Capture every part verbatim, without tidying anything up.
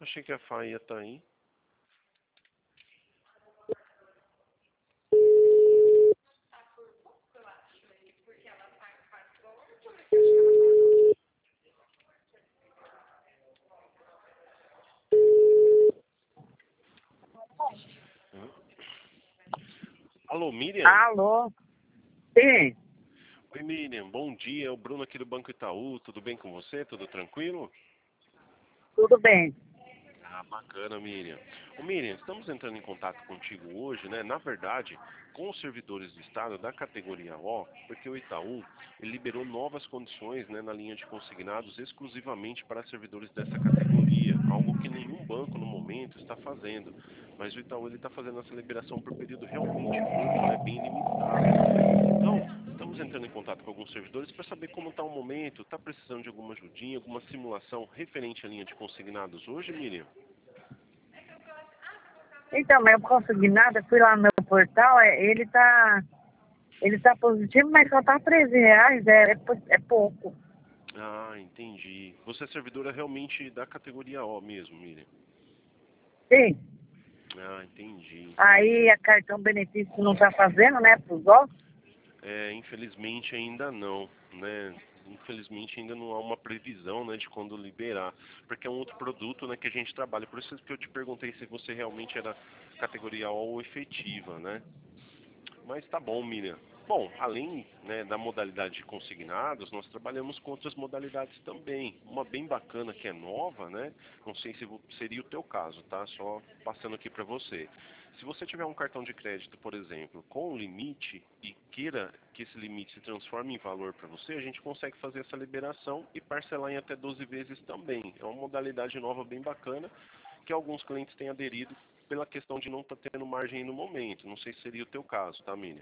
Achei que a Fá ia estar aí. Hum. Alô, Miriam? Alô? Sim, Oi, Miriam. Bom dia. É o Bruno aqui do Banco Itaú. Tudo bem com você? Tudo tranquilo? tudo bem. Ah, bacana, Miriam. Ô, Miriam, estamos entrando em contato contigo hoje, né? Na verdade, com os servidores do Estado da categoria O, porque o Itaú ele liberou novas condições, né, na linha de consignados exclusivamente para servidores dessa categoria, algo que nenhum banco no momento está fazendo. Mas o Itaú ele está fazendo essa liberação por período realmente curto, né, bem limitado. Então, estamos entrando em contato com alguns servidores para saber como está o momento. Está precisando de alguma ajudinha, alguma simulação referente à linha de consignados hoje, Miriam? Então, mas eu não consegui nada, fui lá no meu portal, é, ele tá, ele tá positivo, mas só tá treze reais, é, é, pou- é pouco. Ah, entendi. Você é servidora realmente da categoria O mesmo, Miriam? Sim, Ah, entendi, aí entendi. a cartão benefício não tá fazendo, né, pros ossos. É, infelizmente ainda não, né? Infelizmente ainda não há uma previsão, né, de quando liberar, porque é um outro produto, né, que a gente trabalha. Por isso que eu te perguntei se você realmente era categoria O ou efetiva, né? Mas tá bom, Miriam. Bom, além, né, da modalidade de consignados, nós trabalhamos com outras modalidades também. Uma bem bacana que é nova, né? Não sei se vo- seria o teu caso, tá? Só passando aqui para você. Se você tiver um cartão de crédito, por exemplo, com limite e queira que esse limite se transforme em valor para você, a gente consegue fazer essa liberação e parcelar em até doze vezes também. É uma modalidade nova bem bacana que alguns clientes têm aderido pela questão de não estar tendo margem no momento. Não sei se seria o teu caso, tá, Miriam?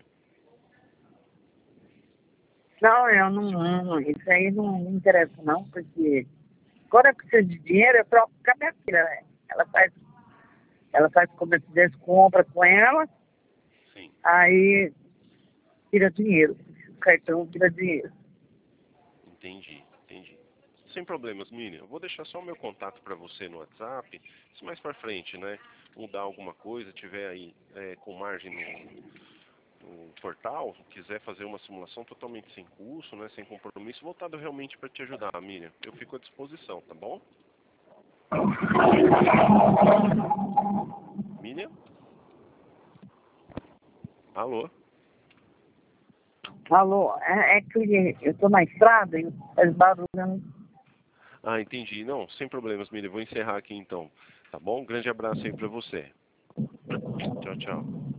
Não, eu não, não, isso aí não me interessa não, porque quando eu preciso de dinheiro, eu troco com a minha filha, né? Ela faz, ela faz comerciante, compra com ela, Sim. aí tira dinheiro. O cartão tira dinheiro. Entendi, entendi. Sem problemas, Miriam. Eu vou deixar só o meu contato para você no WhatsApp. Se mais para frente, né, mudar alguma coisa, tiver aí é, com margem no, no portal, quiser fazer uma simulação totalmente sem custo, né, sem compromisso, voltado realmente para te ajudar, Miriam. Eu fico à disposição, tá bom? Miriam? Alô? Alô, é, é que eu tô na estrada e faz barulho. eu não- Ah, entendi. Não, sem problemas, Miriam. Vou encerrar aqui então, tá bom? Um grande abraço aí para você. Tchau, tchau.